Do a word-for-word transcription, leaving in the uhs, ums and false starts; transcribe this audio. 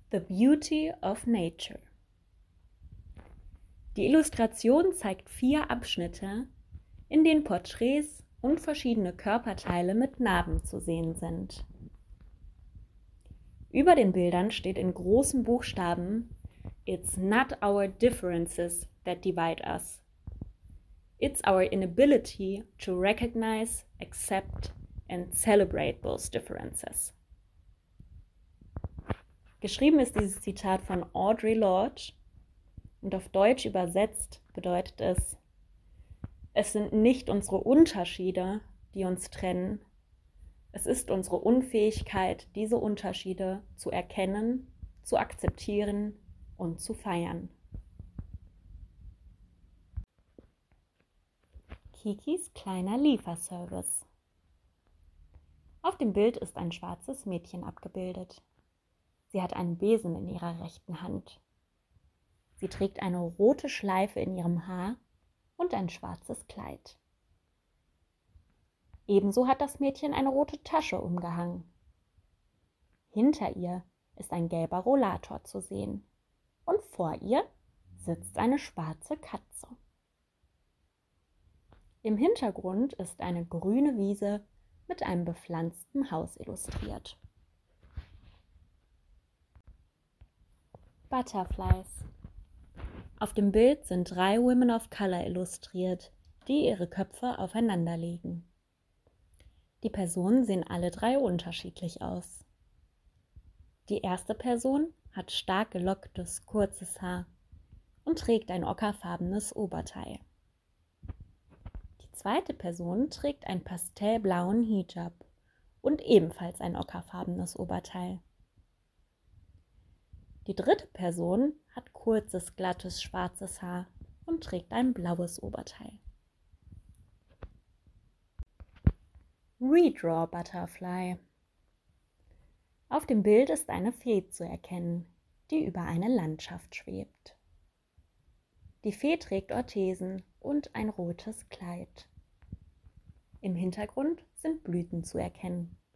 The Beauty of Nature. Die Illustration zeigt vier Abschnitte, in denen Porträts und verschiedene Körperteile mit Narben zu sehen sind. Über den Bildern steht in großen Buchstaben: It's not our differences that divide us. It's our inability to recognize, accept and celebrate those differences. Geschrieben ist dieses Zitat von Audre Lorde und auf Deutsch übersetzt bedeutet es: Es sind nicht unsere Unterschiede, die uns trennen. Es ist unsere Unfähigkeit, diese Unterschiede zu erkennen, zu akzeptieren und zu feiern. Kikis kleiner Lieferservice. Auf dem Bild ist ein schwarzes Mädchen abgebildet. Sie hat einen Besen in ihrer rechten Hand. Sie trägt eine rote Schleife in ihrem Haar und ein schwarzes Kleid. Ebenso hat das Mädchen eine rote Tasche umgehangen. Hinter ihr ist ein gelber Rollator zu sehen und vor ihr sitzt eine schwarze Katze. Im Hintergrund ist eine grüne Wiese mit einem bepflanzten Haus illustriert. Butterflies. Auf dem Bild sind drei Women of Color illustriert, die ihre Köpfe aufeinander legen. Die Personen sehen alle drei unterschiedlich aus. Die erste Person hat stark gelocktes, kurzes Haar und trägt ein ockerfarbenes Oberteil. Die zweite Person trägt einen pastellblauen Hijab und ebenfalls ein ockerfarbenes Oberteil. Die dritte Person hat kurzes, glattes, schwarzes Haar und trägt ein blaues Oberteil. Redraw Butterfly. Auf dem Bild ist eine Fee zu erkennen, die über eine Landschaft schwebt. Die Fee trägt Orthesen und ein rotes Kleid. Im Hintergrund sind Blüten zu erkennen.